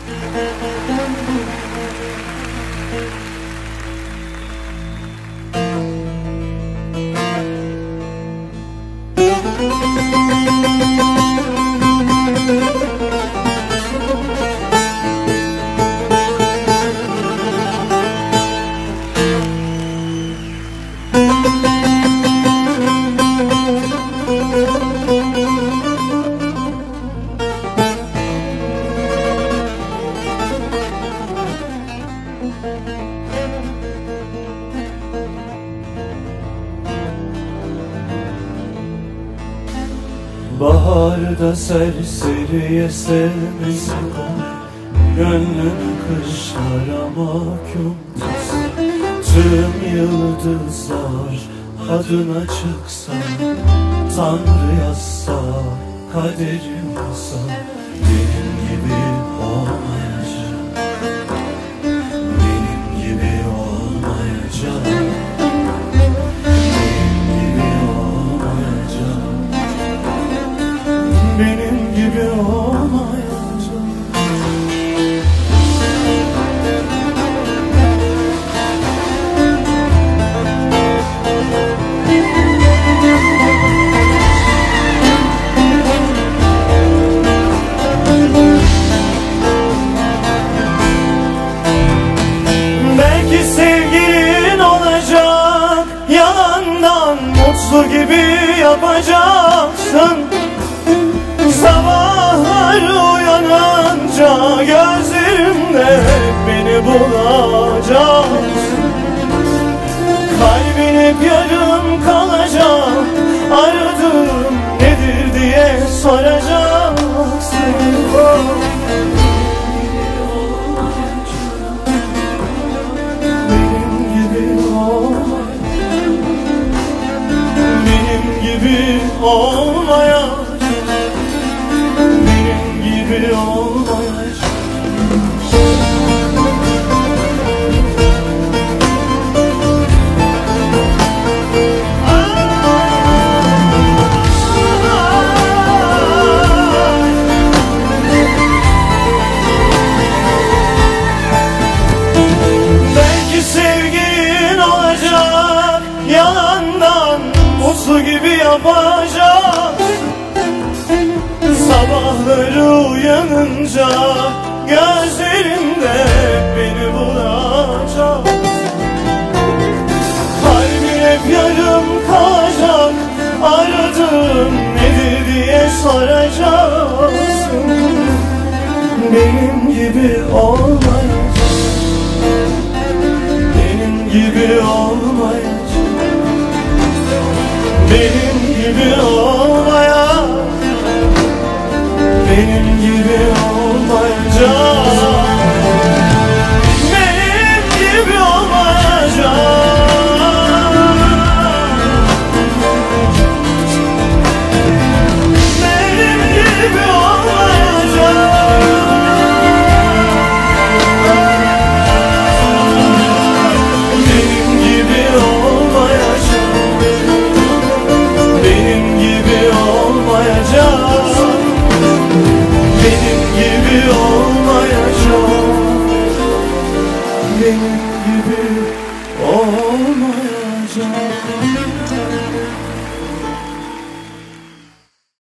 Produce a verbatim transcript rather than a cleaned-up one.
Baharda serseriye sevmesin, gönlünü kışlara mahkum tutsun. Tüm yıldızlar adına çıksa, Tanrı yazsa, kaderim olsa, benim gibi olmayacak, benim gibi olmayacak, benim gibi olmayacak. Belki sevgilin olacak, yalandan mutlu gibi yapacaksın. Sabahlar uyanınca gözlerimde hep beni bulacaksın. Kalbin hep yarım kalacak, aradığım nedir diye soracaksın. Benim gibi olmayacak, benim gibi olmayacak, benim gibi olmayacak. Belki sevgin olacak, yalandan mutlu gibi yapacak. Sabahları uyanınca gözlerimde beni bulacak. Kalbin hep yarım kalacak, aradığım nedir diye soracaksın. Benim gibi olmayacak, benim gibi olmayacak, benim gibi olmayacak, benim gibi olmayacak, benim gibi olmayacak, benim gibi olmayacak, benim gibi olmayacak, benim gibi olmayacak, benim gibi olmayacak, benim gibi